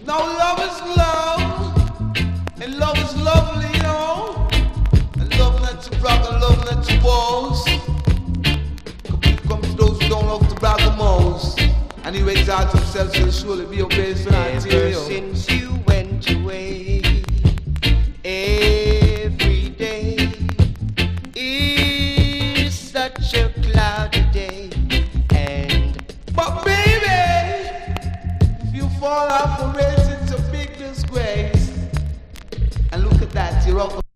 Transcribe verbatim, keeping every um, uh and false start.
Now love is love, and love is lovely, you know. And love not to brag and love not to boast. Come to those who don't love to brag the most. And he exalts himself, so surely be obeyed for that, you know.